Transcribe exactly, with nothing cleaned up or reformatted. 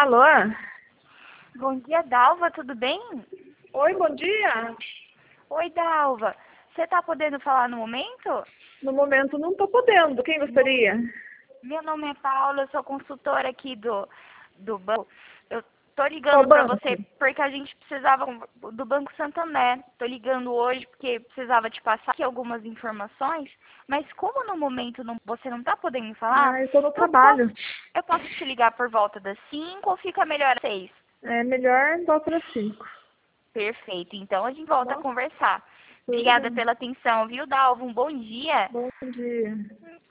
Alô? Bom dia, Dalva, tudo bem? Oi, bom dia. Oi, Dalva. Você tá podendo falar no momento? No momento não estou podendo. Quem gostaria? Meu nome é Paula, eu sou consultora aqui do, do banco. Eu tô Qual ligando pra banco? você porque a gente precisava do Banco Santander. Tô ligando hoje porque precisava te passar aqui algumas informações, mas como no momento não, você não tá podendo falar, Ah, eu estou no eu trabalho. posso, eu posso te ligar por volta das cinco ou fica melhor às seis? É melhor dar para cinco. Perfeito, então a gente volta a Bom, conversar. tudo Obrigada bem. pela atenção, viu, Dalva? Um bom dia. Bom dia.